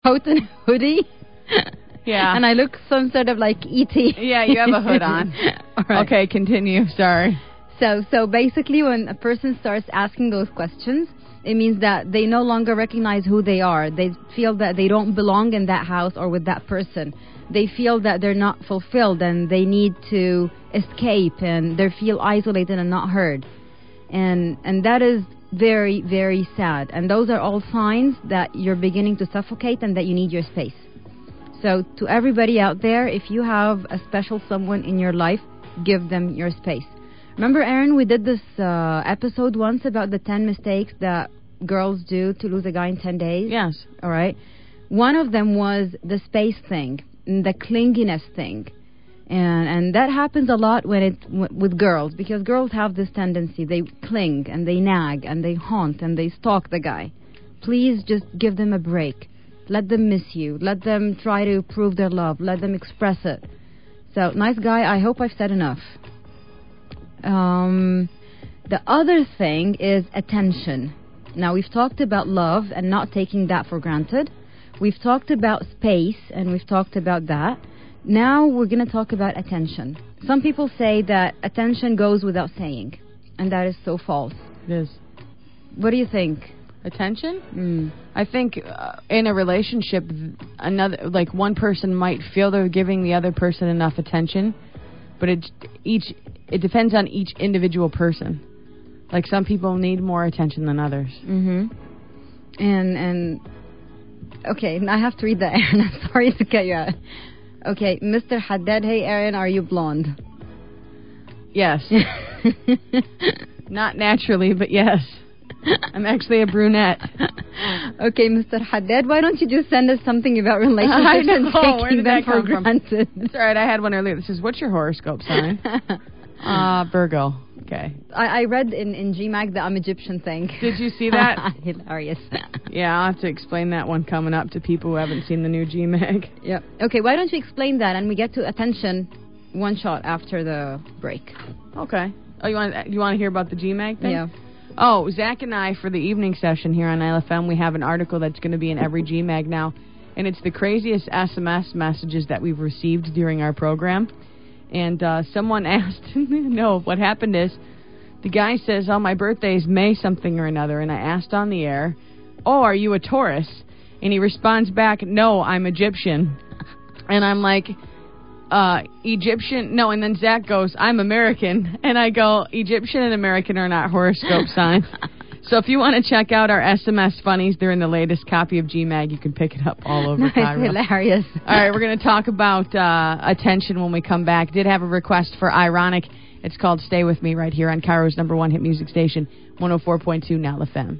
coat and hoodie. Yeah. And I look some sort of like E.T. Yeah, you have a hood on. Right. Okay, continue. Sorry. So basically when a person starts asking those questions, it means that they no longer recognize who they are. They feel that they don't belong in that house or with that person. They feel that they're not fulfilled and they need to escape and they feel isolated and not heard. And that is very, very sad. And those are all signs that you're beginning to suffocate and that you need your space. So to everybody out there, if you have a special someone in your life, give them your space. Remember, Aaron, we did this episode once about the 10 mistakes that girls do to lose a guy in 10 days? Yes. All right. One of them was the space thing, the clinginess thing. And that happens a lot with girls, because girls have this tendency. They cling and they nag and they haunt and they stalk the guy. Please just give them a break. Let them miss you. Let them try to prove their love. Let them express it. So, nice guy, I hope I've said enough. The other thing is attention. Now, we've talked about love and not taking that for granted. We've talked about space, and we've talked about that. Now we're going to talk about attention. Some people say that attention goes without saying, and that is so false. It is. What do you think? Attention? I think in a relationship, one person might feel they're giving the other person enough attention, but it depends on each individual person. Like, some people need more attention than others. Mm-hmm. And okay, I have to read that, Aaron. I'm sorry to cut you out. Okay, Mr. Haddad, hey, Aaron, are you blonde? Yes. Not naturally, but yes. I'm actually a brunette. Okay, Mr. Haddad, why don't you just send us something about relationships and taking them for granted? It's all right, I had one earlier that says, what's your horoscope sign? Virgo. Okay. I read in GMAG the I'm Egyptian thing. Did you see that? Hilarious. Yeah, I'll have to explain that one coming up to people who haven't seen the new GMAG. Yep. Okay, why don't you explain that and we get to attention one shot after the break. Okay. Oh, you want to hear about the GMAG thing? Yeah. Oh, Zach and I, for the evening session here on LFM, we have an article that's going to be in every GMAG now, and it's the craziest SMS messages that we've received during our program. And someone asked, no, what happened is, the guy says, oh, my birthday is May something or another, and I asked on the air, oh, are you a Taurus? And he responds back, no, I'm Egyptian. And I'm like, Egyptian? No, and then Zach goes, I'm American. And I go, Egyptian and American are not horoscope signs. So if you want to check out our SMS funnies, they're in the latest copy of GMAG. You can pick it up all over Cairo. Hilarious. All right, we're going to talk about attention when we come back. Did have a request for Ironic. It's called Stay With Me right here on Cairo's #1 hit music station, 104.2 Now FM.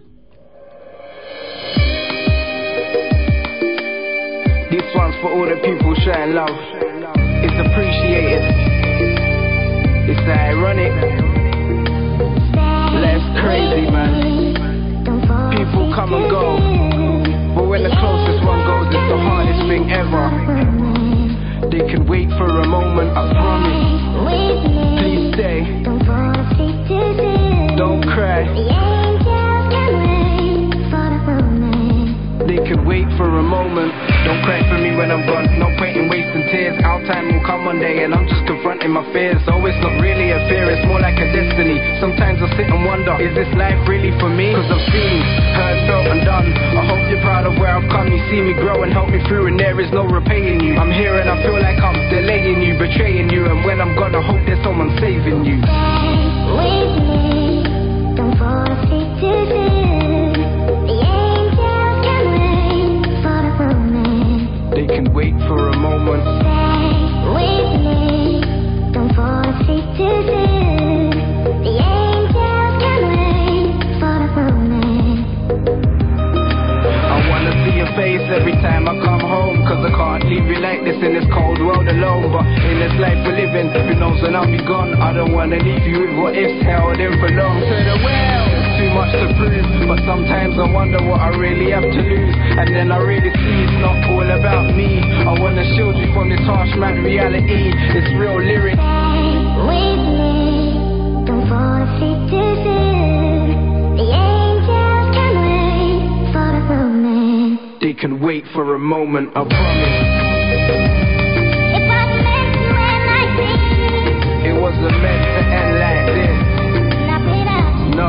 This one's for all the people showing love. It's appreciated. It's ironic. Life's crazy, man. People come and go, but when the closest one goes, it's the hardest thing ever. They can wait for a moment, I promise. Please stay. Don't cry. They can wait for a moment. Don't cry for me when I'm gone. No point in wasting tears. Our time will come one day and I'm just confronting my fears. Oh, it's not really a fear, it's more like a destiny. Sometimes I sit and wonder, is this life really for me? Cause I've seen, heard, felt and done. I hope you're proud of where I've come. You see me grow and help me through and there is no repaying you. I'm here and I feel like I'm delaying you, betraying you. And when I'm gone, I hope there's someone saving you. With me, don't fall asleep too soon. The angels can wait for the moment. They can wait for a moment. Stay with me, don't fall asleep too soon. The angels can wait for the moment. I wanna see your face every time I come home, cause I can't leave you like this in this cold world alone. But in this life we're living, who knows when I'll be gone. I don't wanna leave you with what ifs held in for long. To the well, too much to prove, but sometimes I wonder what I really have to lose. And then I really see it's not all about me. I wanna shield you from this harsh mad reality. It's real lyrics. Stay with me, don't fall asleep too soon. The angels can wait for the moment. They can wait for a moment, I promise. It wasn't meant to end like this. No.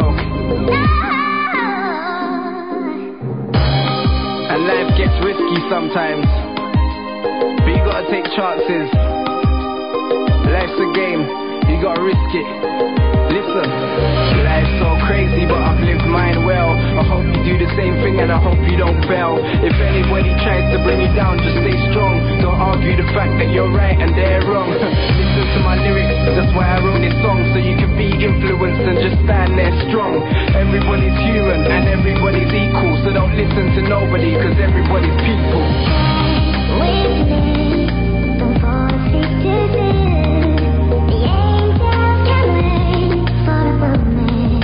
And life gets risky sometimes, but you gotta take chances. Life's a game, you gotta risk it. Listen, life's so crazy, but I've lived mine well. I hope you do the same thing and I hope you don't fail. If anybody tries to bring you down, just stay strong. Don't argue the fact that you're right and they're wrong. Listen to my lyrics, that's why I wrote this song, so you can be influenced and just stand there strong. Everybody's human and everybody's equal, so don't listen to nobody, cause everybody's people. With me, don't fall asleep too soon. The angels can wait for a moment.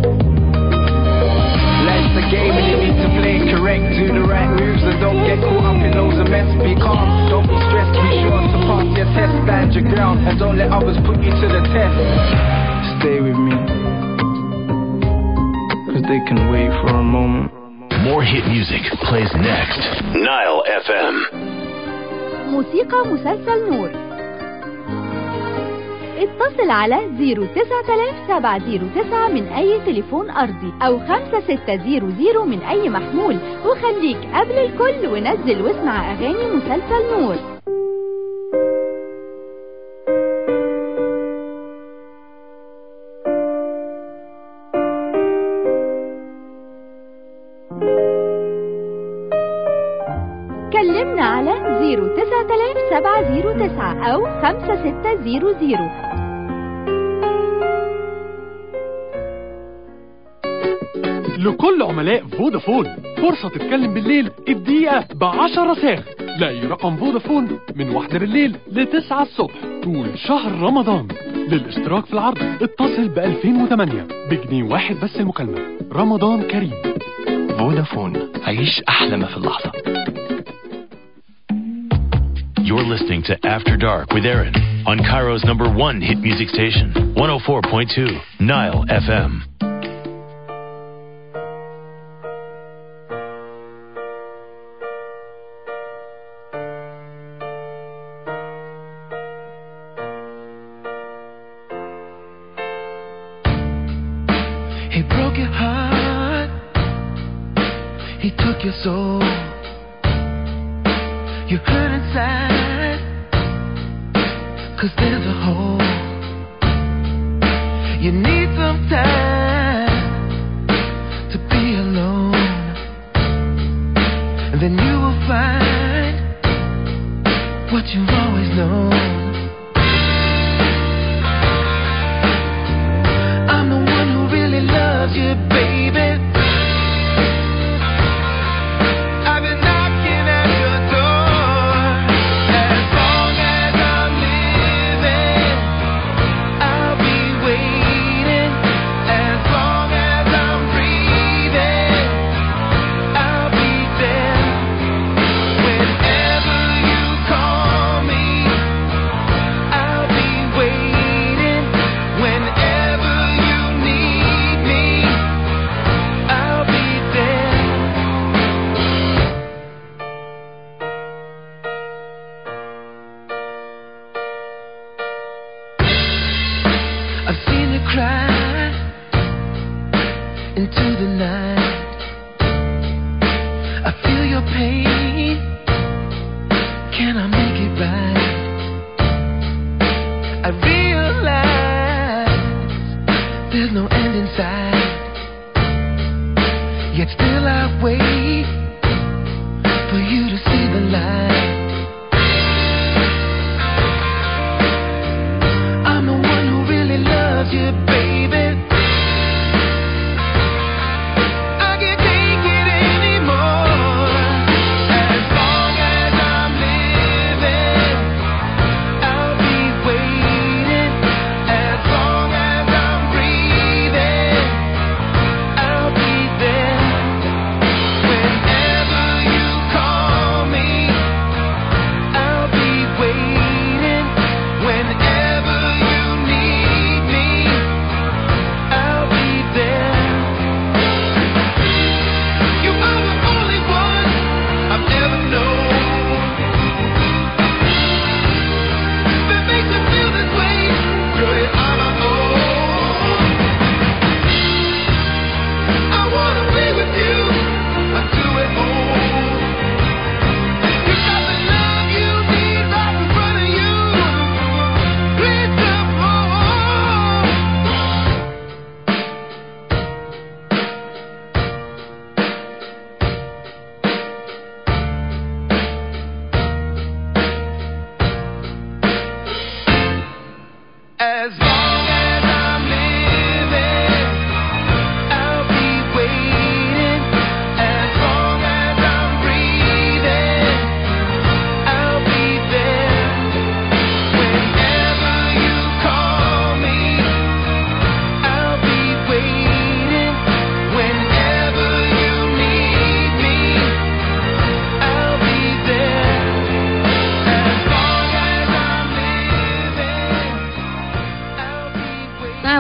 Life's a game and you need to play it correct. Do the right moves and don't get caught up in loads of mess. Be calm, don't be stressed. Be sure to pass your test. Stand your ground and don't let others put you to the test. Stay with me, cause they can wait for a moment. More hit music plays next. Nile FM. موسيقى مسلسل نور. اتصل على 09709 من أي تليفون أرضي أو 5600 من أي محمول وخليك قبل الكل ونزل واسمع أغاني مسلسل نور. كلمنا على 09709 أو 5600. لكل عملاء فودافون فرصة تتكلم بالليل الدقيقة ب10 صاغ. لاقي رقم فودافون من 1 بالليل ل9 الصبح طول شهر رمضان. للاشتراك في العرض اتصل ب2008 بجنيه واحد بس المكالمة. رمضان كريم. فودافون، عيش أحلى ما في اللحظة. You're listening to After Dark with Aaron on Cairo's #1 hit music station, 104.2 Nile FM. He broke your heart, he took your soul. You hurt inside, 'cause there's a hole. You need some time to be alone, and then you will find what you've always known. I'm the one who really loves you, baby.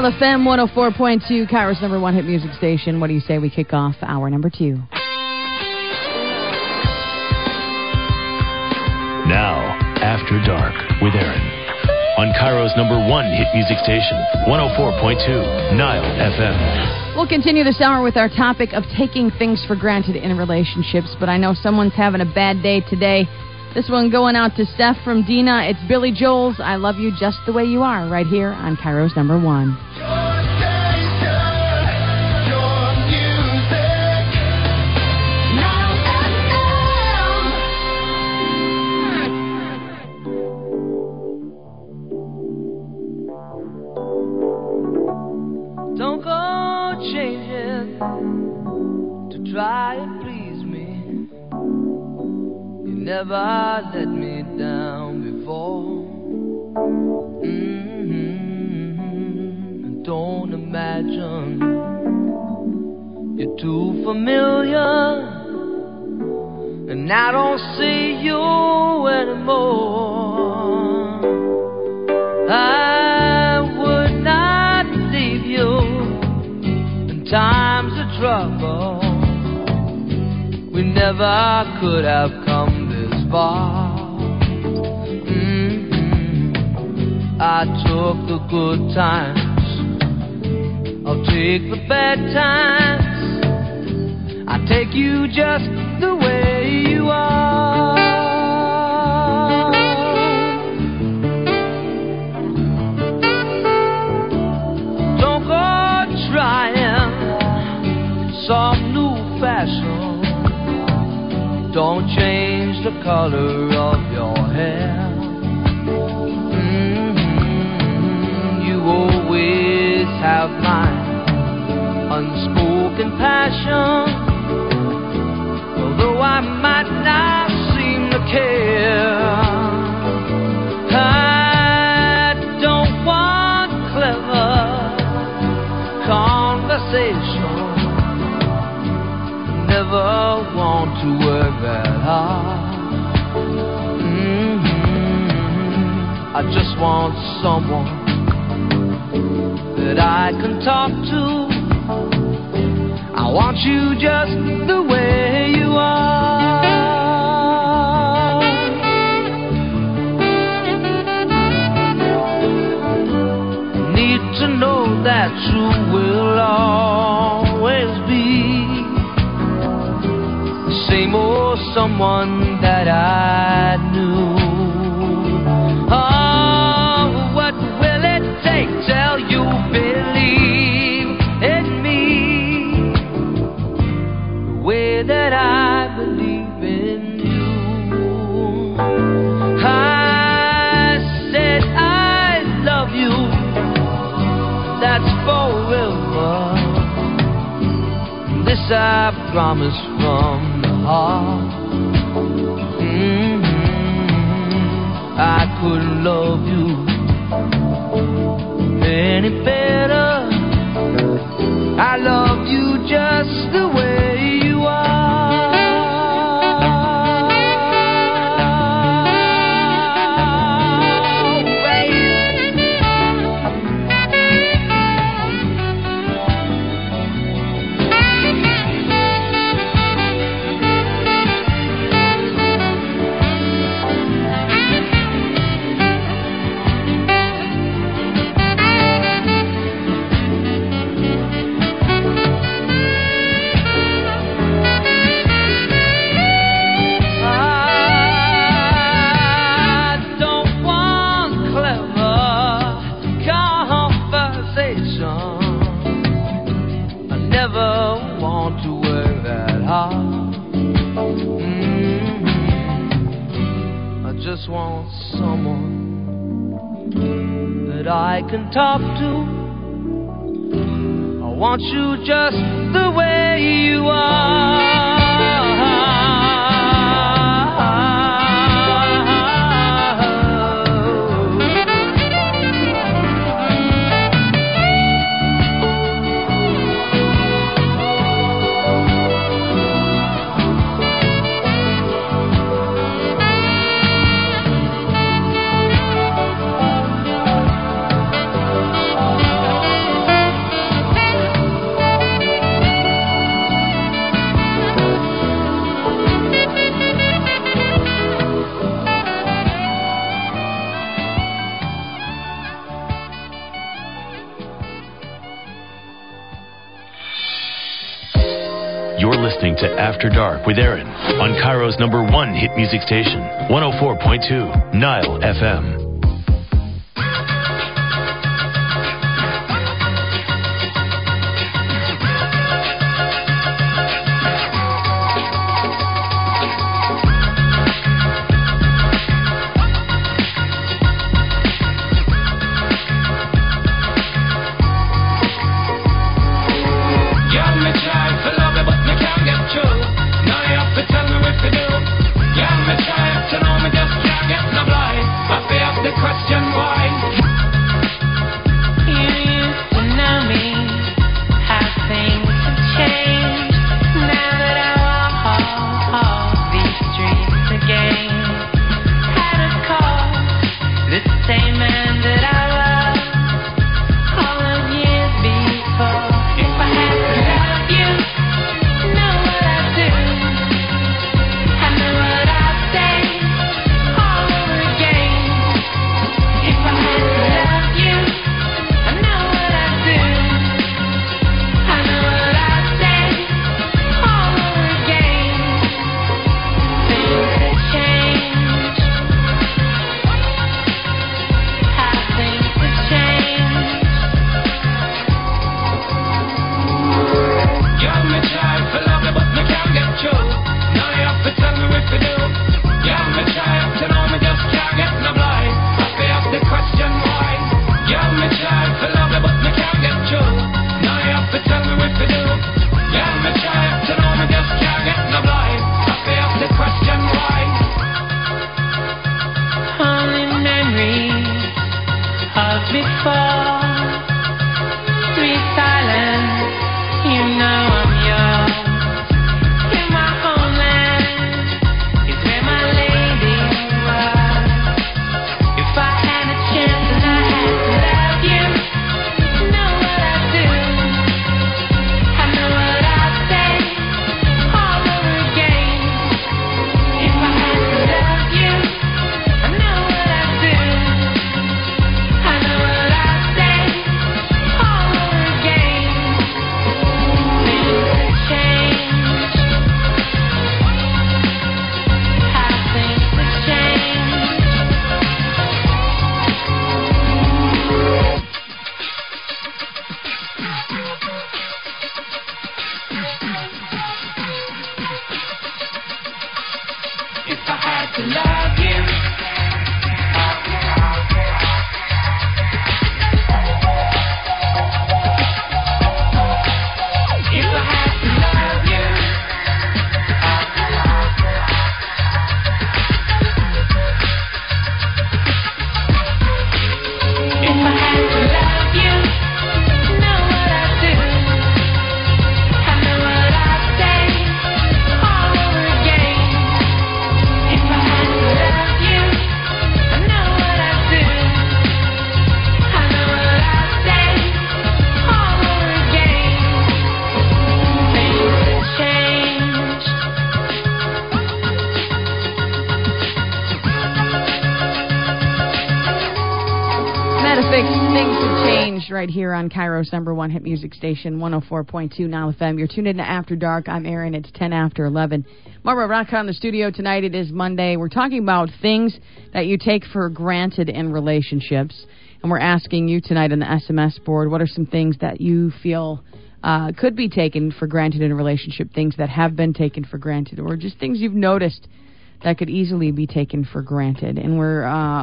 Nile FM 104.2, Cairo's number one hit music station. What do you say we kick off hour number 2? Now, After Dark with Aaron. On Cairo's number one hit music station, 104.2, Nile FM. We'll continue this hour with our topic of taking things for granted in relationships, but I know someone's having a bad day today. This one going out to Steph from Dina. It's Billy Joel's I Love You Just the Way You Are, right here on Cairo's number one. Don't go changing to try and please me. You never let me down before. Don't imagine you're too familiar, and I don't see you anymore. I would not leave you in times of trouble. We never could have come this far. I took the good times, I'll take the bad times. I take you just the way you are. Don't go trying some new fashion. Don't change the color of your hair. You always have my unspoken passion. Although I might not seem to care, I don't want clever conversation. Never want to work that hard. I just want someone that I can talk to. I want you just the way you are. Need to know that you will always be the same old someone that I knew. Oh, what will it take till you believe in me the way that I believe in you? I said I love you, that's forever. This I promise from the heart. I couldn't love you any better. I love you just the way you are. Want someone that I can talk to. I want you just the way you are. to After Dark with Aaron on Cairo's #1 hit music station, 104.2 Nile FM. Right here on Cairo's #1 hit music station, 104.2 Nile FM. You're tuned in to After Dark. I'm Aaron. It's 10 after 11. Barbara Rocca in the studio tonight. It is Monday. We're talking about things that you take for granted in relationships. And we're asking you tonight on the SMS board, what are some things that you feel could be taken for granted in a relationship, things that have been taken for granted, or just things you've noticed that could easily be taken for granted. And we're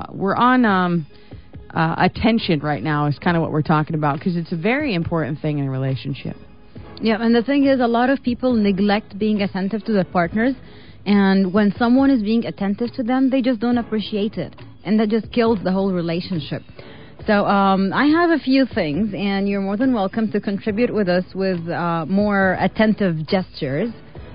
on... attention right now is kind of what we're talking about, because it's a very important thing in a relationship. Yeah, and the thing is, a lot of people neglect being attentive to their partners, and when someone is being attentive to them, they just don't appreciate it, and that just kills the whole relationship. So I have a few things, and you're more than welcome to contribute with us with more attentive gestures.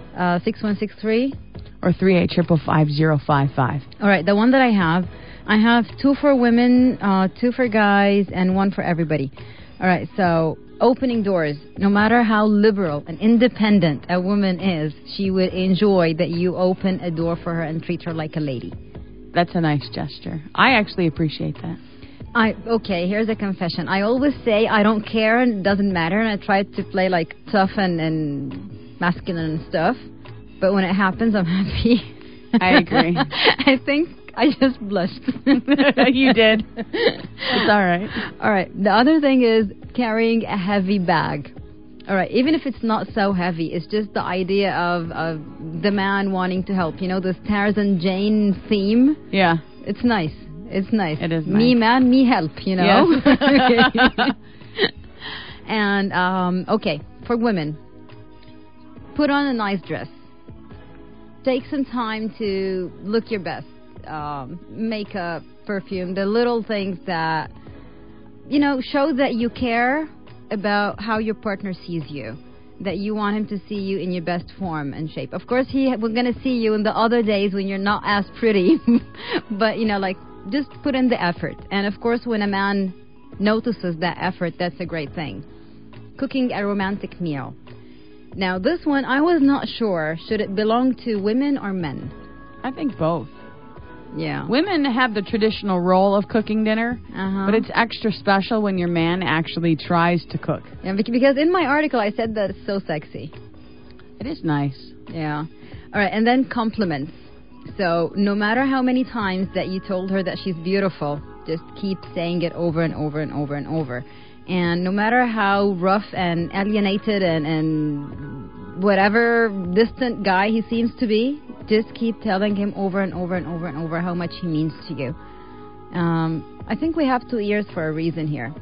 6163 or 38555055. All right, the one that I have 2 for women, 2 for guys, and 1 for everybody. All right, so opening doors. No matter how liberal and independent a woman is, she would enjoy that you open a door for her and treat her like a lady. That's a nice gesture. I actually appreciate that. Okay, here's a confession. I always say I don't care and it doesn't matter, and I try to play like tough and masculine and stuff. But when it happens, I'm happy. I agree. I think I just blushed. You did. It's all right. All right. The other thing is carrying a heavy bag. All right. Even if it's not so heavy, it's just the idea of the man wanting to help. You know, this Tarzan Jane theme. Yeah. It's nice. It's nice. It is nice. Me man, me help, you know? Yes. And, okay, for women, put on a nice dress. Take some time to look your best. Makeup, perfume, the little things that, you know, show that you care about how your partner sees you. That you want him to see you in your best form and shape. Of course, we're going to see you in the other days when you're not as pretty. But, you know, like, just put in the effort. And, of course, when a man notices that effort, that's a great thing. Cooking a romantic meal. Now, this one, I was not sure. Should it belong to women or men? I think both. Yeah. Women have the traditional role of cooking dinner, but it's extra special when your man actually tries to cook. Yeah, because in my article, I said that it's so sexy. It is nice. Yeah. All right, and then compliments. So no matter how many times that you told her that she's beautiful, just keep saying it over and over and over and over. And no matter how rough and alienated and whatever distant guy he seems to be, just keep telling him over and over and over and over how much he means to you. I think we have 2 ears for a reason here.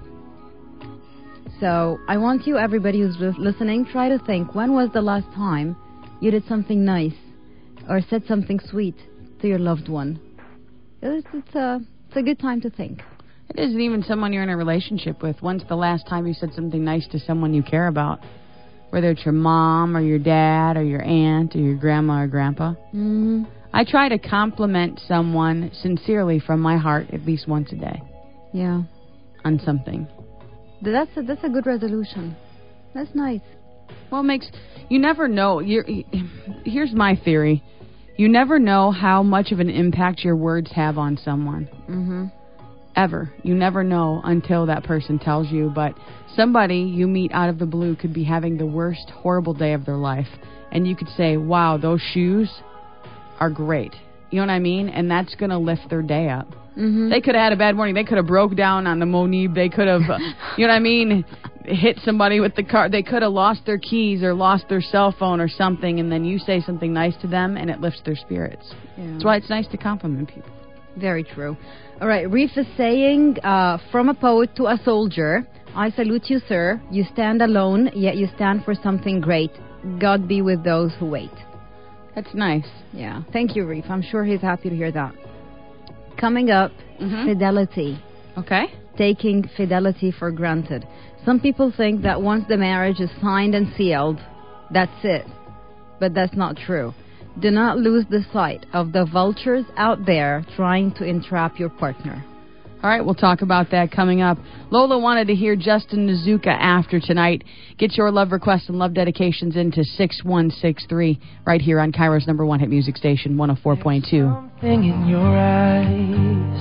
So I want you, everybody who's listening, try to think, when was the last time you did something nice or said something sweet to your loved one? It's a good time to think. It isn't even someone you're in a relationship with. When's the last time you said something nice to someone you care about? Whether it's your mom or your dad or your aunt or your grandma or grandpa. Mm-hmm. I try to compliment someone sincerely from my heart at least once a day. Yeah. On something. That's a good resolution. That's nice. Well, you never know. Here's my theory. You never know how much of an impact your words have on someone. Mm-hmm. Ever. You never know until that person tells you. But somebody you meet out of the blue could be having the worst, horrible day of their life. And you could say, wow, those shoes are great. You know what I mean? And that's going to lift their day up. Mm-hmm. They could have had a bad morning. They could have broke down on the Monib. They could have, you know what I mean, hit somebody with the car. They could have lost their keys or lost their cell phone or something. And then you say something nice to them and it lifts their spirits. Yeah. That's why it's nice to compliment people. Very true. All right, Reef is saying, from a poet to a soldier, I salute you, sir. You stand alone, yet you stand for something great. God be with those who wait. That's nice. Yeah. Thank you, Reef. I'm sure he's happy to hear that. Coming up, fidelity. Okay. Taking fidelity for granted. Some people think that once the marriage is signed and sealed, that's it. But that's not true. Do not lose the sight of the vultures out there trying to entrap your partner. All right, we'll talk about that coming up. Lola wanted to hear Justin Nizuka after tonight. Get your love requests and love dedications into 6163 right here on Cairo's #1 hit music station, 104.2. Something in your eyes.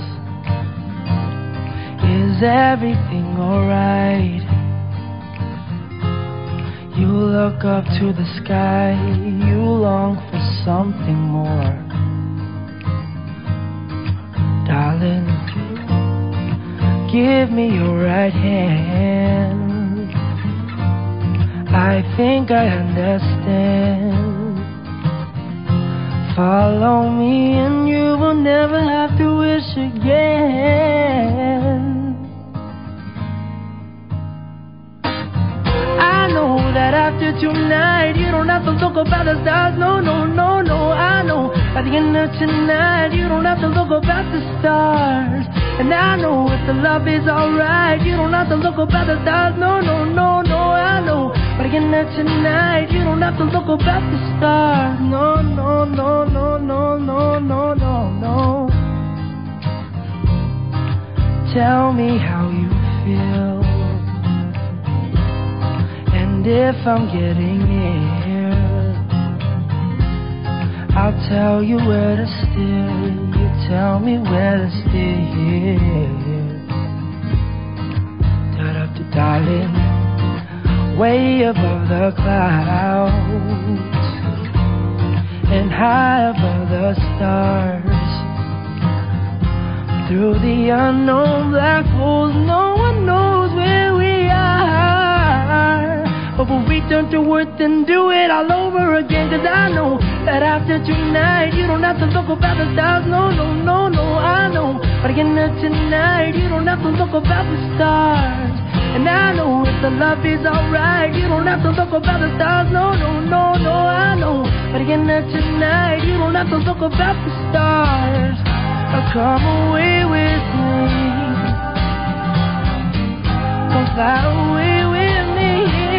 Is everything alright? You look up to the sky, you long for something more. Darling, give me your right hand. I think I understand. Follow me and you will never have to wish again. I know that after tonight you don't have to look up at the stars. No, no, no, no. I know by the end of tonight you don't have to look up at the stars. And I know if the love is alright you don't have to look up at the stars. No, no, no, no. I know by the end of tonight you don't have to look up at the stars. No, no, no, no, no, no, no, no, no. Tell me how you feel. And if I'm getting near, I'll tell you where to steer. You tell me where to steer. Da-da-da, darling, way above the clouds and high above the stars. Through the unknown black holes, no one knows where we are. But we'll return to earth and do it all over again. Cause I know that after tonight you don't have to look up at the stars. No, no, no, no, I know. But again tonight you don't have to look up at the stars. And I know if the love is alright, you don't have to look up at the stars. No, no, no, no, I know. But again tonight you don't have to look up at the stars. Come away with me. Come fly away with me.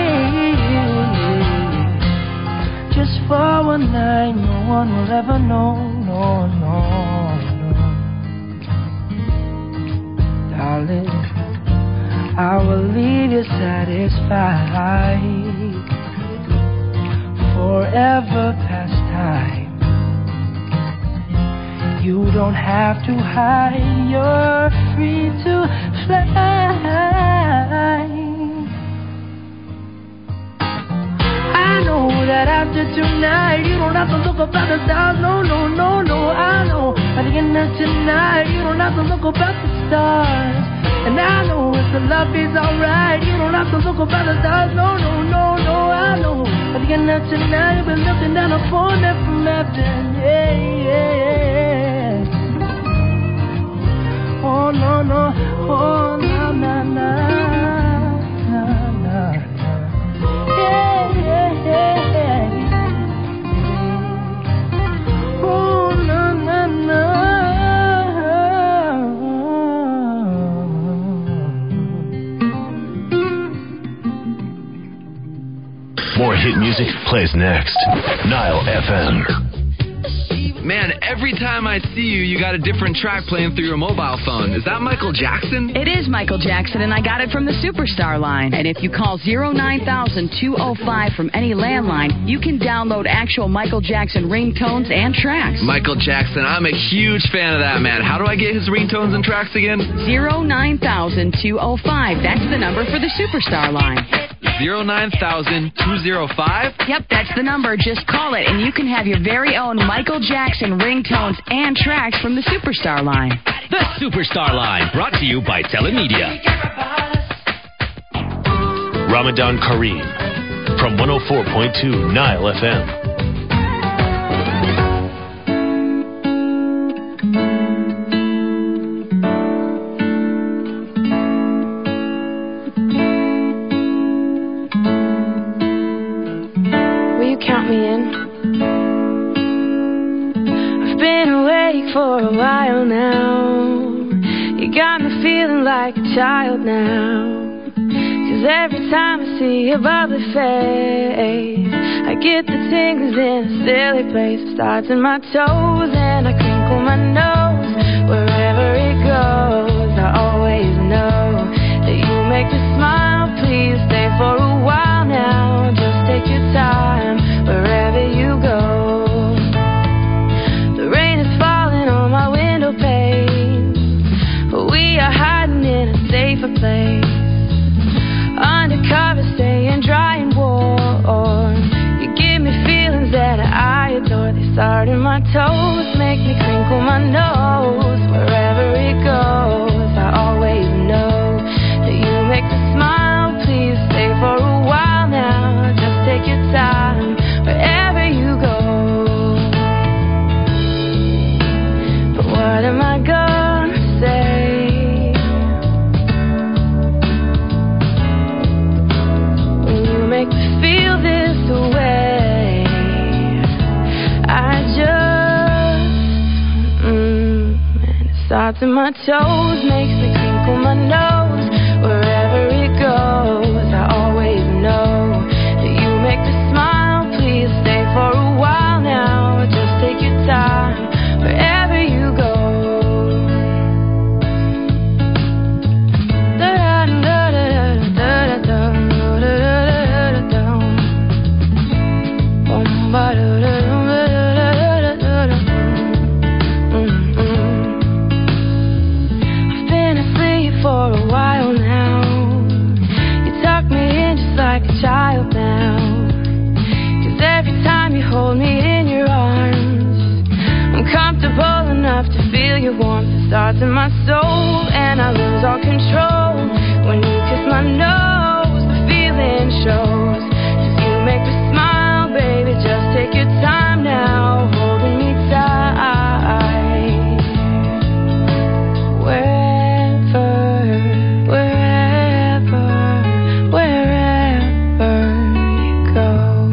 Just for one night, no one will ever know. No, no, no. Darling, I will leave you satisfied. Forever past time. You don't have to hide, you're free to fly. I know that after tonight you don't have to look up at the stars. No, no, no, no, I know. At the end of tonight you don't have to look up at the stars. And I know if the love is alright, you don't have to look up at the stars. No, no, no, no, I know. At the end of tonight you'll be looking down upon them from heaven. Yeah, yeah, yeah. Oh no no, oh na na na, na na. Yeah yeah yeah. Oh na na na. More hit music plays next. Nile FM. Man, every time I see you, you got a different track playing through your mobile phone. Is that Michael Jackson? It is Michael Jackson, and I got it from the Superstar line. And if you call 09000-205 from any landline, you can download actual Michael Jackson ringtones and tracks. Michael Jackson, I'm a huge fan of that man. How do I get his ringtones and tracks again? 09000-205. That's the number for the Superstar line. 09000-205? Yep, that's the number. Just call it, and you can have your very own Michael Jackson ringtones and tracks from the Superstar line. The Superstar line, brought to you by Telemedia. Ramadan Kareem from 104.2 Nile FM. For a while now, you got me feeling like a child now. 'Cause every time I see your bubbly face, I get the tingles in a silly place. It starts in my toes and I crinkle my nose. Wherever it goes, I always know that you make me smile. Please stay for a while now. Just take your time wherever you go. Place. Undercover, staying dry and warm. You give me feelings that I adore. They start in my toes, make me crinkle my nose. Wherever it goes, I always know that you make me smile. Please stay for a while now. Just take your time wherever you go. But what am I gonna say? Make me feel this way. I just and it starts in my toes, makes me crinkle my nose. Wherever it goes, I always know that you make me smile. Please stay for a while now. Just take your time wherever you go. I've been asleep for a while. feel your warmth, it starts in my soul, and I lose all control. When you kiss my nose, the feeling shows. 'Cause you make me smile, baby, just take your time now, holding me tight. Wherever you go.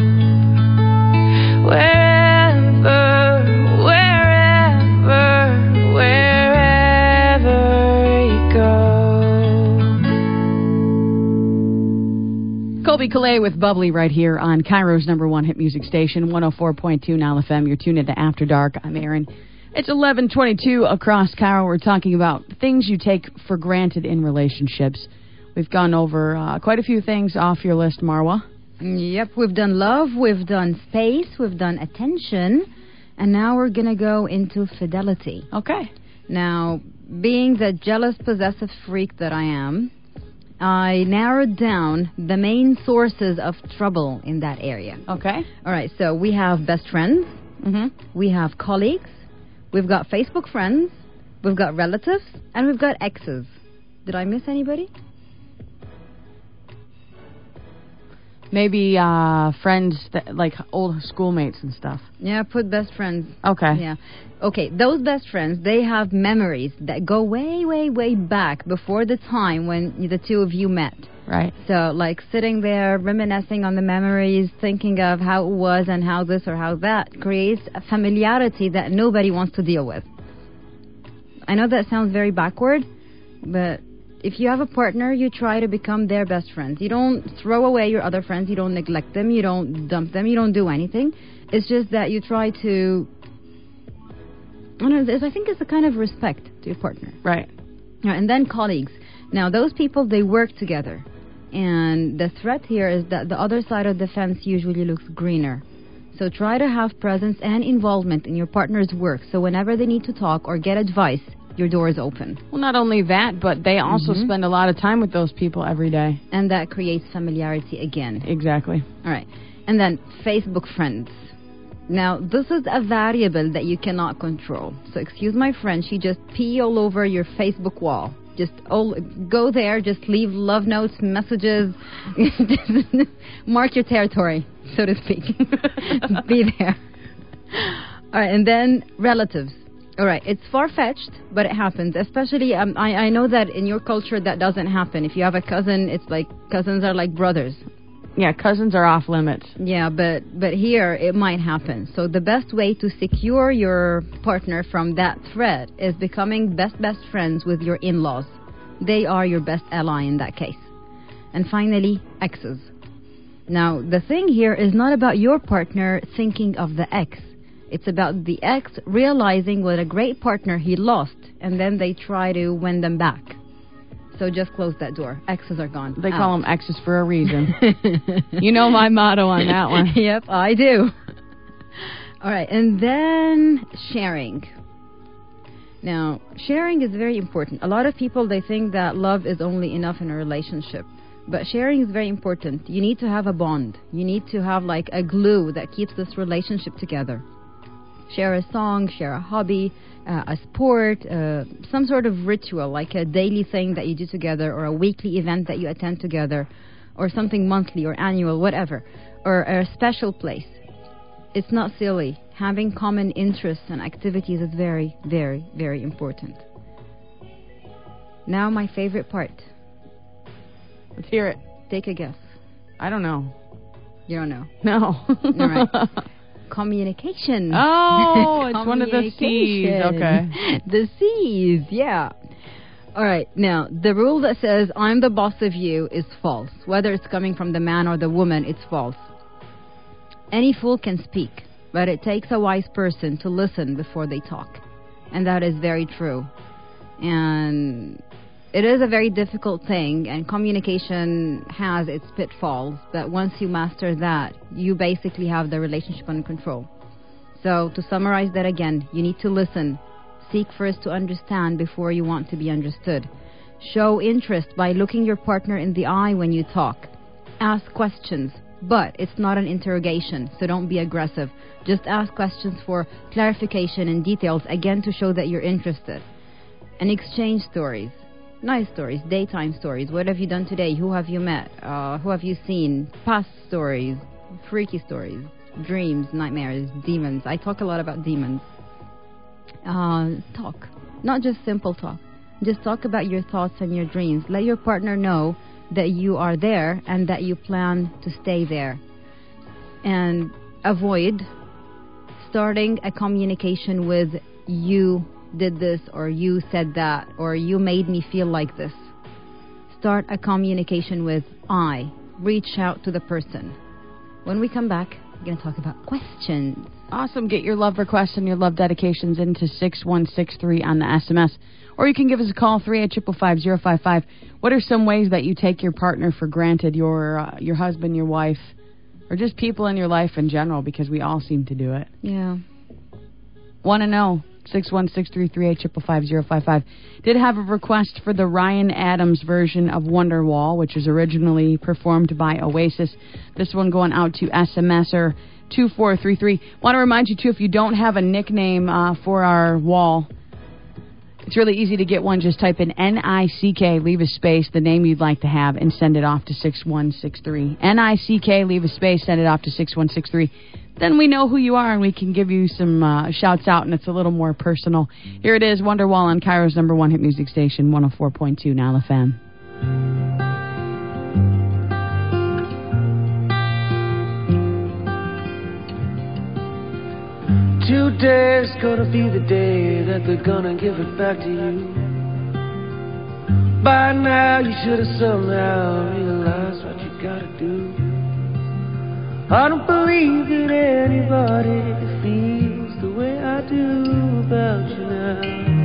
Colby Calais with Bubbly right here on Cairo's #1 hit music station, 104.2 Nile FM. You're tuned into After Dark. I'm Aaron. It's 11:22 across Cairo. We're talking about things you take for granted in relationships. We've gone over quite a few things off your list, Marwa. Yep, we've done love, we've done space, we've done attention, and now we're going to go into fidelity. Okay. Now, being the jealous, possessive freak that I am, I narrowed down the main sources of trouble in that area. Okay. All right, so we have best friends, we have colleagues, we've got Facebook friends, we've got relatives, and we've got exes. Did I miss anybody? Maybe friends, like old schoolmates and stuff. Yeah, put best friends. Okay. Yeah. Okay, those best friends, they have memories that go way, way, way back before the time when the two of you met. Right. So, like, sitting there, reminiscing on the memories, thinking of how it was and how this or how that creates a familiarity that nobody wants to deal with. I know that sounds very backward, but if you have a partner, you try to become their best friends. You don't throw away your other friends. You don't neglect them. You don't dump them. You don't do anything. It's just that you try to... I think it's a kind of respect to your partner. Right. And then colleagues. Now, those people, they work together. And the threat here is that the other side of the fence usually looks greener. So try to have presence and involvement in your partner's work. So whenever they need to talk or get advice, your door is open. Well, not only that, but they also spend a lot of time with those people every day. And that creates familiarity again. Exactly. All right. And then Facebook friends. Now, this is a variable that you cannot control. So excuse my French, you just pee all over your Facebook wall. Just go there, just leave love notes, messages, mark your territory, so to speak. Be there. All right, and then relatives. All right, it's far-fetched, but it happens. Especially, I know that in your culture that doesn't happen. If you have a cousin, it's like cousins are like brothers. Yeah, cousins are off limits. Yeah, but here it might happen. So the best way to secure your partner from that threat is becoming best friends with your in-laws. They are your best ally in that case. And finally, exes. Now, the thing here is not about your partner thinking of the ex. It's about the ex realizing what a great partner he lost, and then they try to win them back. So just close that door. Exes are gone. They call them exes for a reason. You know my motto on that one. Yep, I do. All right, and then sharing. Now, sharing is very important. A lot of people, they think that love is only enough in a relationship. But sharing is very important. You need to have a bond. You need to have like a glue that keeps this relationship together. Share a song, share a hobby, a sport, some sort of ritual, like a daily thing that you do together, or a weekly event that you attend together, or something monthly or annual, whatever, or a special place. It's not silly. Having common interests and activities is very, very, very important. Now my favorite part. Let's hear it. Take a guess. I don't know. You don't know? No. All right. Communication. Oh, it's one of the C's. Okay. The C's, yeah. All right. Now, the rule that says, I'm the boss of you is false. Whether it's coming from the man or the woman, it's false. Any fool can speak, but it takes a wise person to listen before they talk. And that is very true. And it is a very difficult thing, and communication has its pitfalls, but once you master that, you basically have the relationship under control. So, to summarize that again, you need to listen. Seek first to understand before you want to be understood. Show interest by looking your partner in the eye when you talk. Ask questions. But it's not an interrogation, so don't be aggressive. Just ask questions for clarification and details, again, to show that you're interested. And exchange stories. Nice stories, daytime stories. What have you done today? Who have you met? Who have you seen? Past stories, freaky stories, dreams, nightmares, demons. I talk a lot about demons. Talk. Not just simple talk. Just talk about your thoughts and your dreams. Let your partner know that you are there and that you plan to stay there. And avoid starting a communication with you did this, or you said that, or you made me feel like this. Start a communication with I. Reach out to the person. When we come back, we're going to talk about questions. Awesome. Get your love requests and your love dedications into 6163 on the SMS. Or you can give us a call, 38555-055. What are some ways that you take your partner for granted, your husband, your wife, or just people in your life in general, because we all seem to do it? Yeah. Want to know? 616-338-555-055. Did have a request for the Ryan Adams version of Wonderwall, which was originally performed by Oasis. This one going out to SMSer 2433. Want to remind you, too, if you don't have a nickname for our wall, it's really easy to get one. Just type in NICK, leave a space, the name you'd like to have, and send it off to 6163. NICK, leave a space, send it off to 6163. Then we know who you are, and we can give you some shouts out, and it's a little more personal. Here it is, Wonderwall on Cairo's #1 hit music station, 104.2 Nile FM. 'Today's gonna be the day that they're gonna give it back to you. By now you should have somehow realized what you gotta do. I don't believe that anybody feels the way I do about you now.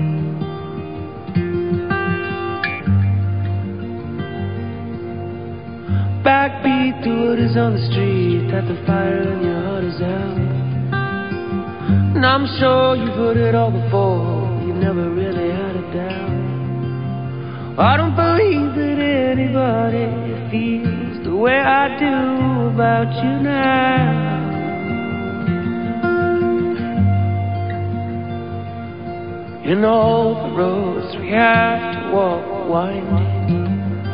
Backbeat to what is on the street, that the fire in your heart is out. And I'm sure you've heard it all before, you never really had a doubt. I don't believe that anybody feels the way I do about you now. In all the roads we have to walk winding,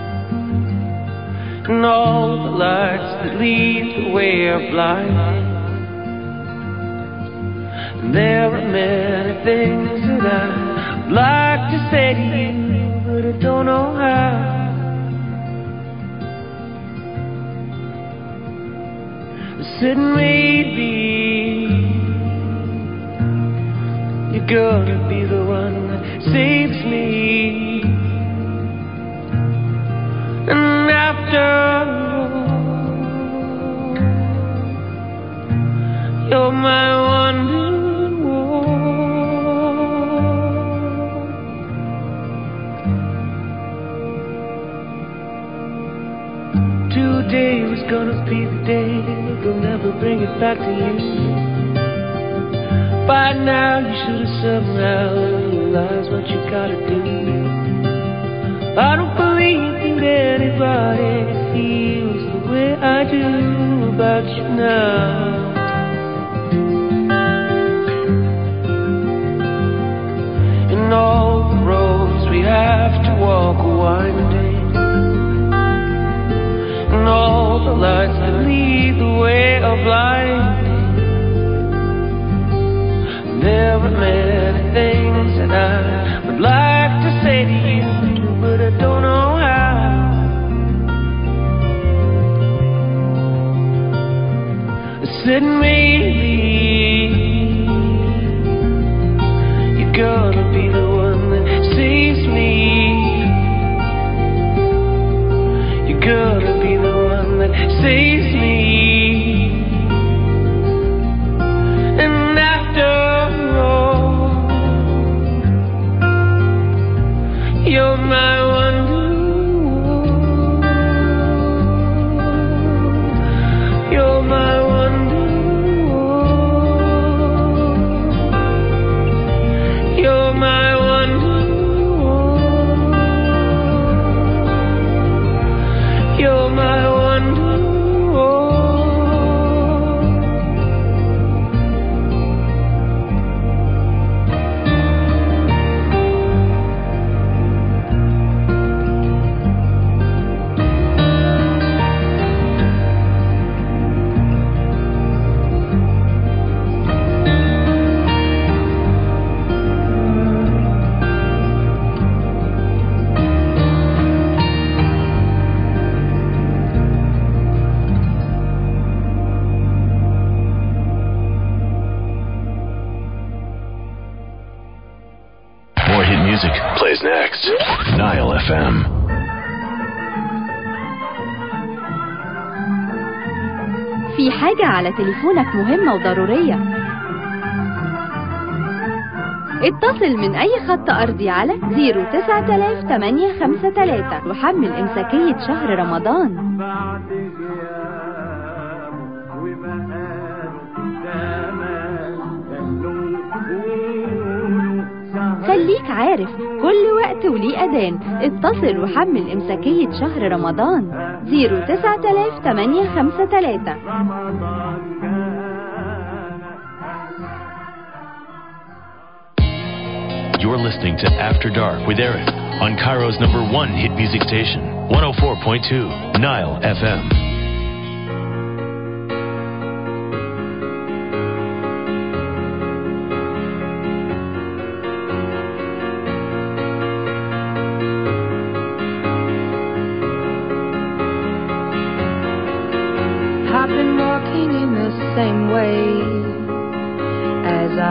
and all the lights that lead the way are blinding. And there are many things that I'd like to say to you, but I don't know how. I said maybe you're gonna be the one that saves me. And after all, you're my wondering wall. Today was gonna be the day they'll never bring it back to you. By now you should have somehow realized what you gotta do. I don't believe that anybody feels the way I do about you now. In all the roads we have to walk winding, and all the lights that lead the way are blinding. There are many things that I would like to say to you, but I don't know how. I said maybe you're gonna be the one that saves me. You're gonna be the one that saves me. And after all, you're my wondering wall. You're my wondering wall. You're my wondering wall. You're my wondering wall. music plays next. Nile FM. في حاجة على تليفونك مهمة وضرورية. اتصل من أي خط أرضي على 09853 وحمل إمساكية شهر رمضان. خليك عارف كل وقت وليه أذان. اتصل وحمل إمساكية شهر رمضان 09853. You're listening to After Dark with Aaron on Cairo's #1 hit music station, 104.2 Nile FM. I've been walking in the same way as I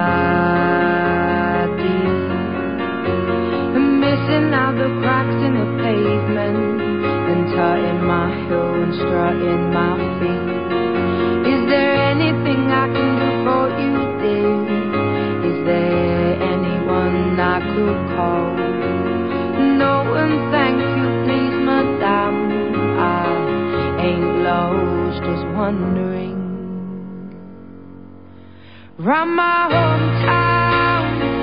did, missing out the cracks in the pavement and tutting my heel and strutting my feet. Is there anything I can do for you, dear? Is there anyone I could call? No, and thank you, please, madame. I ain't lost, just wondering. Round my hometown,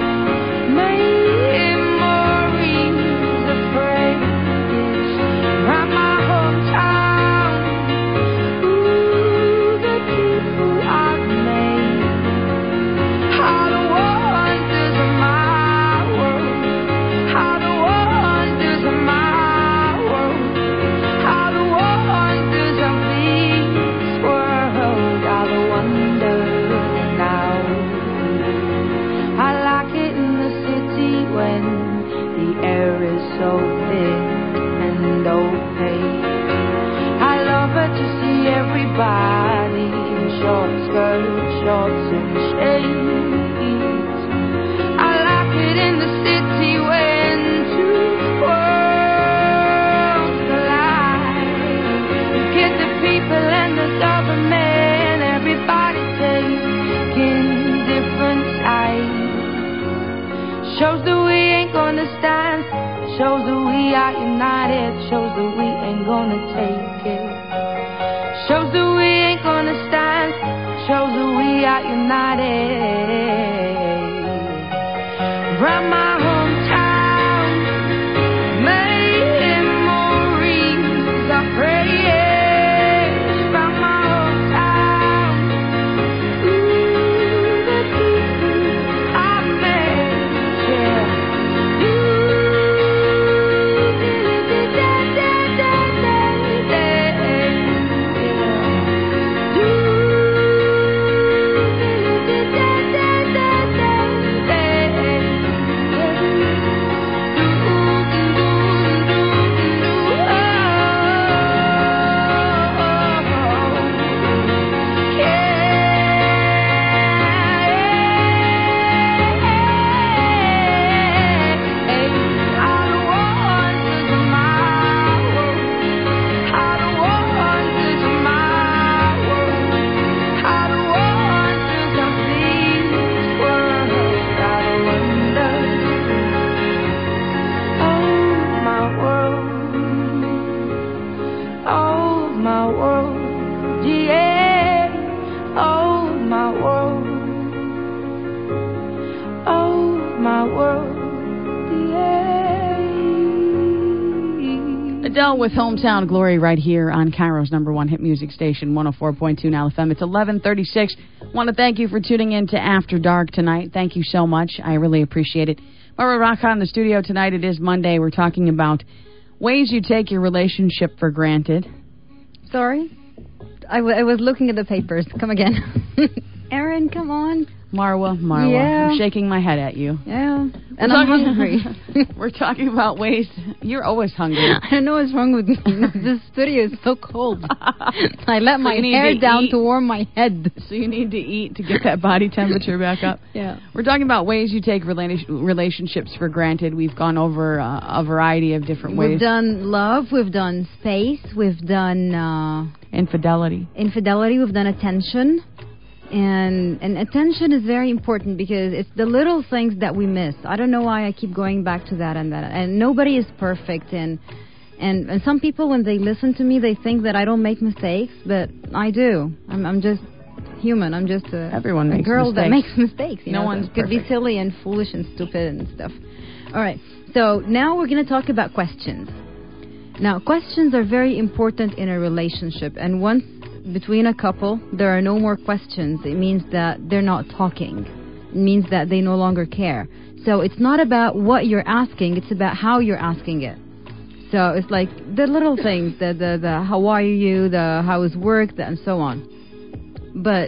memories of praise. Round my hometown, ooh, the people I've made. How the wonders of my world, how the wonders of my world, how the wonders of this world, how the wonders now. I like it in the city when the air is so thick and opaque. I love it to see everybody in short skirts, shorts and shades. I like it in the city when two worlds collide. You get the people and the government, everybody taking different sides. Shows that we ain't gonna stand, shows that we are united, shows that we ain't gonna take it. Shows that we ain't gonna stand, shows that we are united. Round my hometown, memories of praise. Round my hometown, ooh, the people I met, yeah. Adele with Hometown Glory right here on Cairo's #1 hit music station, 104.2 Nile FM. It's 11:36. Want to thank you for tuning in to After Dark tonight. Thank you so much. I really appreciate it. Barbara Raka in the studio tonight. It is Monday. We're talking about ways you take your relationship for granted. Sorry? I was looking at the papers. Come again. Aaron, come on. Marwa. Yeah. I'm shaking my head at you. Yeah. And I'm hungry. We're talking about ways. You're always hungry. I don't know what's wrong with me. This studio is so cold. I let my hair down to warm my head. So you need to eat to get that body temperature back up. Yeah. We're talking about ways you take relationships for granted. We've gone over a variety of different ways. We've done love. We've done space. We've done... infidelity. We've done attention. And attention is very important because it's the little things that we miss. I don't know why I keep going back to that. And nobody is perfect. And some people, when they listen to me, they think that I don't make mistakes, but I do. I'm just human. I'm just a girl that makes mistakes. No one's could be silly and foolish and stupid and stuff. All right. So now we're going to talk about questions. Now, questions are very important in a relationship. And once between a couple, there are no more questions. It means that they're not talking. It means that they no longer care. So it's not about what you're asking. It's about how you're asking it. So it's like the little things, the how are you, the how is work, and so on. But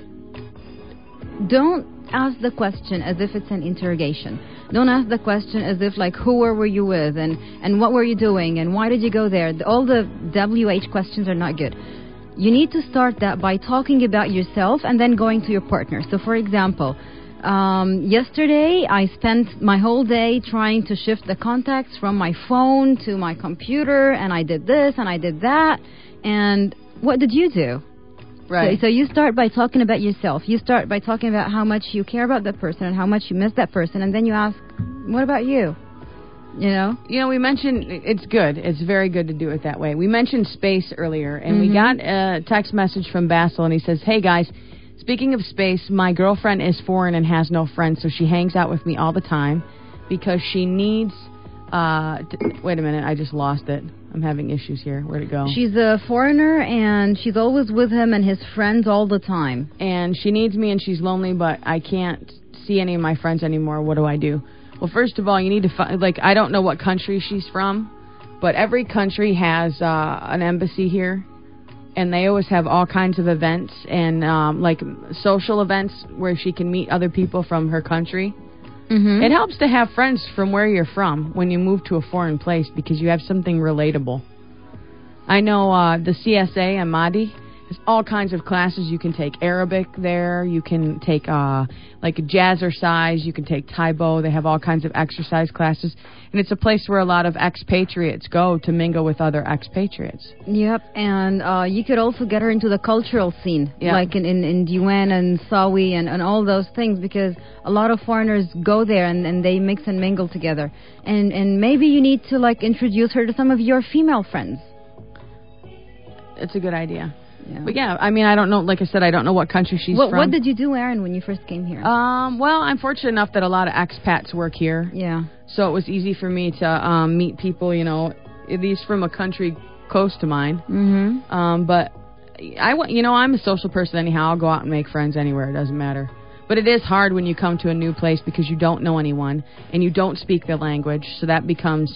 don't ask the question as if it's an interrogation. Don't ask the question as if like who were you with and what were you doing and why did you go there. All the WH questions are not good. You need to start that by talking about yourself and then going to your partner. So for example, yesterday I spent my whole day trying to shift the contacts from my phone to my computer, and I did this and I did that. And what did you do? Right. So you start by talking about yourself. You start by talking about how much you care about that person and how much you miss that person, and then you ask, what about you? You know, we mentioned it's good. It's very good to do it that way. We mentioned space earlier, and we got a text message from Basil, and he says, hey, guys, speaking of space, my girlfriend is foreign and has no friends, so she hangs out with me all the time because she needs... wait a minute, I just lost it. I'm having issues here. Where'd it go? She's a foreigner, and she's always with him and his friends all the time. And she needs me, and she's lonely, but I can't see any of my friends anymore. What do I do? Well, first of all, you need to find, I don't know what country she's from, but every country has an embassy here, and they always have all kinds of events and, social events where she can meet other people from her country. Mm-hmm. It helps to have friends from where you're from when you move to a foreign place because you have something relatable. I know the CSA and Mahdi has all kinds of classes. You can take Arabic there. You can take jazzercise. You can take Taibo. They have all kinds of exercise classes. And it's a place where a lot of expatriates go to mingle with other expatriates. Yep, and you could also get her into the cultural scene, like in Diwan and Sawi and all those things, because a lot of foreigners go there and they mix and mingle together. And maybe you need to introduce her to some of your female friends. It's a good idea. Yeah. But yeah, I mean, I don't know. Like I said, I don't know what country she's from. What did you do, Aaron, when you first came here? Well, I'm fortunate enough that a lot of expats work here. Yeah. So it was easy for me to meet people, at least from a country close to mine. Mm-hmm. But I'm a social person anyhow. I'll go out and make friends anywhere. It doesn't matter. But it is hard when you come to a new place because you don't know anyone and you don't speak the language. So that becomes,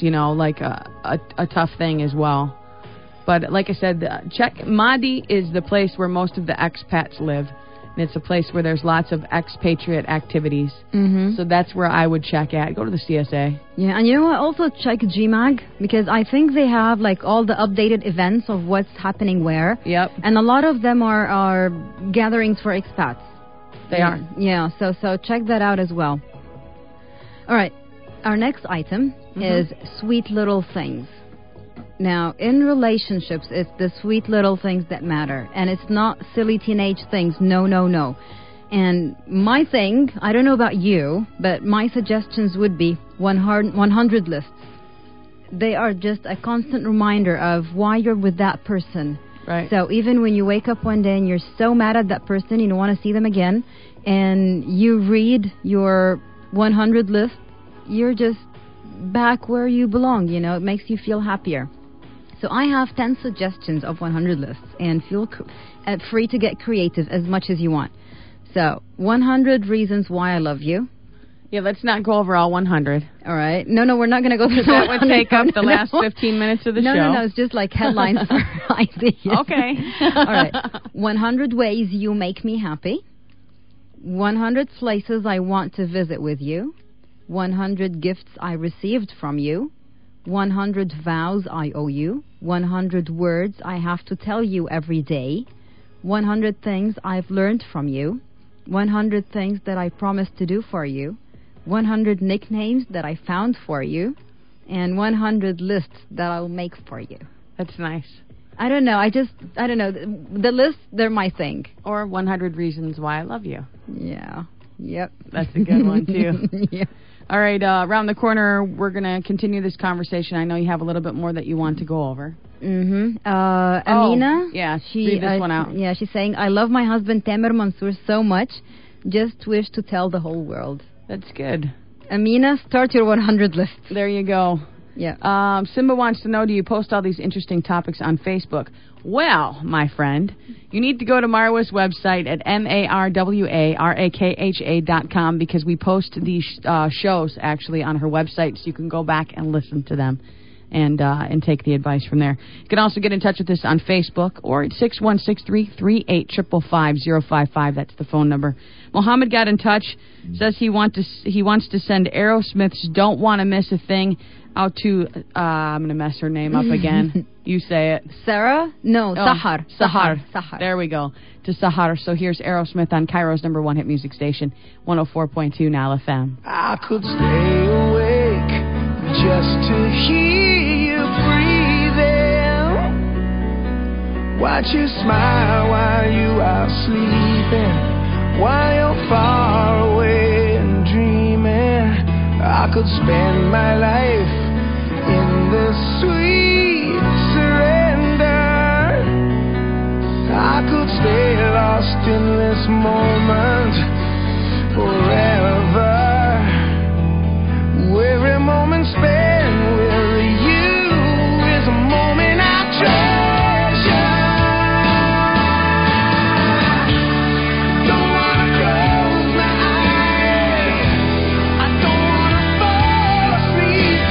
a tough thing as well. But like I said, Mahdi is the place where most of the expats live. And it's a place where there's lots of expatriate activities. Mm-hmm. So that's where I would check at. Go to the CSA. Yeah, and you know what? Also check GMAG, because I think they have all the updated events of what's happening where. Yep. And a lot of them are gatherings for expats. They are. Yeah, so check that out as well. All right. Our next item is sweet little things. Now, in relationships, it's the sweet little things that matter. And it's not silly teenage things. No, no, no. And my thing, I don't know about you, but my suggestions would be 100 lists. They are just a constant reminder of why you're with that person. Right. So even when you wake up one day and you're so mad at that person, you don't want to see them again, and you read your 100 list, you're just back where you belong. It makes you feel happier. So I have 10 suggestions of 100 lists, and feel free to get creative as much as you want. So, 100 reasons why I love you. Yeah, let's not go over all 100. All right. No, we're not going to go through that. Would take up the last 15 minutes of the show. No, it's just headlines for ideas. Okay. All right. 100 ways you make me happy. 100 places I want to visit with you. 100 gifts I received from you. 100 vows I owe you. 100 words I have to tell you every day. 100 things I've learned from you. 100 things that I promised to do for you. 100 nicknames that I found for you. And 100 lists that I'll make for you. That's nice. I don't know. I don't know. The lists, they're my thing. Or 100 reasons why I love you. Yeah. Yep. That's a good one, too. Yeah. All right, around the corner, we're going to continue this conversation. I know you have a little bit more that you want to go over. Amina. Yeah, read this one out. Yeah, she's saying, I love my husband Tamer Mansour so much. Just wish to tell the whole world. That's good. Amina, start your 100 list. There you go. Yeah. Simba wants to know, do you post all these interesting topics on Facebook? Well, my friend, you need to go to Marwa's website at marwarakha.com because we post these shows actually on her website, so you can go back and listen to them and take the advice from there. You can also get in touch with us on Facebook or at 616-338-555-055. That's the phone number. Mohammed got in touch, says he wants to send Aerosmith's Don't Wanna Miss a Thing out to, I'm going to mess her name up again. You say it. Sarah? No, Sahar. Sahar. There we go. To Sahar. So here's Aerosmith on Cairo's number one hit music station, 104.2 Nile FM. I could stay awake just to hear you breathing. Watch you smile while you are sleeping, while you're far away and dreaming. I could spend my life in this sweet surrender. I could stay lost in this moment forever. Every moment spent with you is a moment I treasure. Don't wanna close my eyes, I don't wanna fall asleep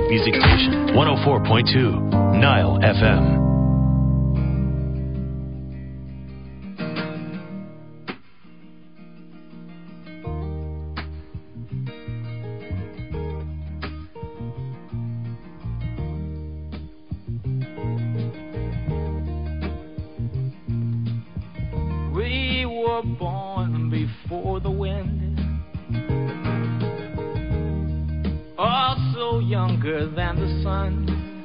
music station, 104.2 Nile FM. We were born before the wind, also younger than the sun.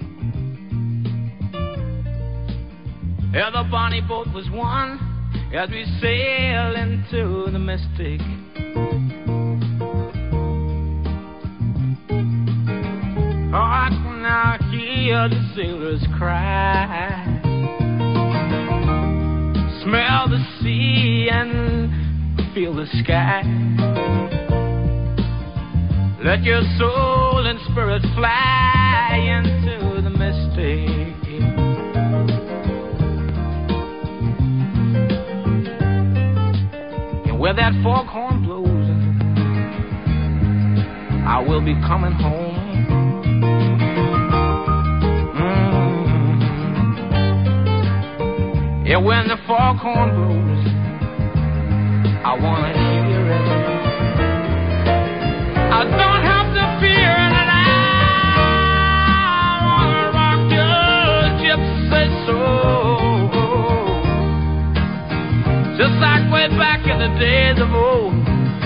Yeah, the bonnie boat was one as we sail into the mystic. Oh, I can now hear the sailors cry, smell the sea and feel the sky. Let your soul and spirit fly into the mystic. And where that foghorn blows, I will be coming home. Yeah, when the foghorn blows, I wanna hear it. I don't have to fear it, and I wanna rock your gypsy soul, just like way back in the days of old.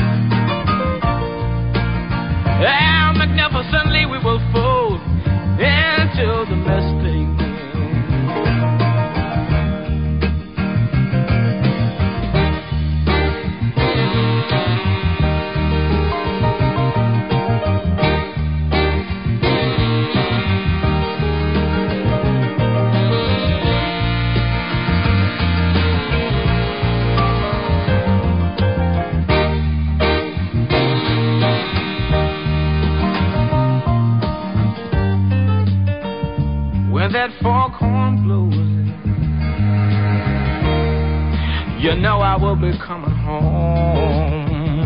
Yeah, magnificently we will fold into the mystic. When that foghorn blows, you know I will be coming home.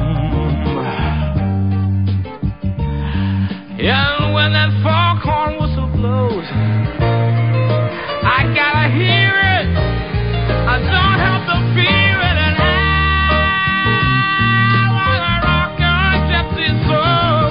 And when that foghorn whistle blows, I gotta hear it. I don't have to feel